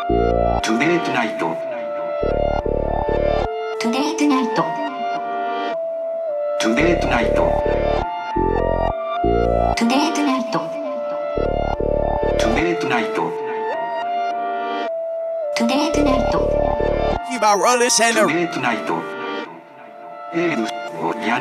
Today tonight. Today tonight. Today tonight. Today tonight. Today tonight. Today tonight. You about roll this and Today tonight. Oyan.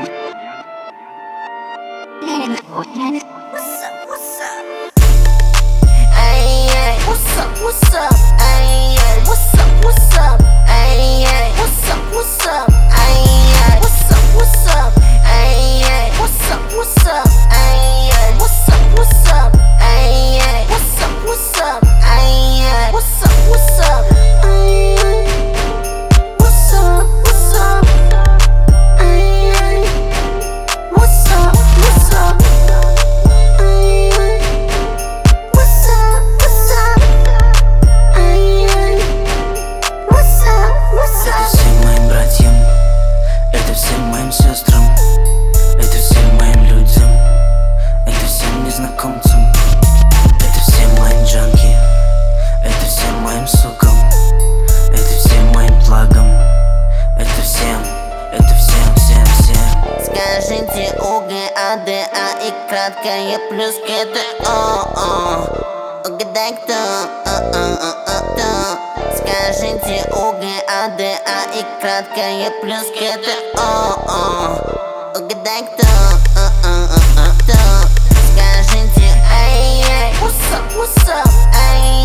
What's up? What's up? Ay, ay. What's up? What's up? Ay, ay. What's up? What's up? Ay, ay. What's up? What's up? Ay, ay. What's up? What's up? Ay, ay. What's up? What's up? Ay, ay. What's up? What's up? Ay, ay. What's up? What's up? Ay, ay. What's up? What's up? Ay, ay. What's up? What's up? Ay, ay. What's up? What's up? Ay, ay. What's up? What's up? Ay, ay. What's up? What's Это up? всем моим братьям, это всем моим сестрам, это всем моим людям, это всем незнакомцам, это всем моим джанки, это всем моим сукам, это всем моим плагам, это всем, всем. Скажите УГАДА и краткое плюс ГТО. Угадай кто? Скажите УГАДА и краткое плюс ГТО. Угадай кто? Скажите ай-яй. What's up? What's up? Ай-яй.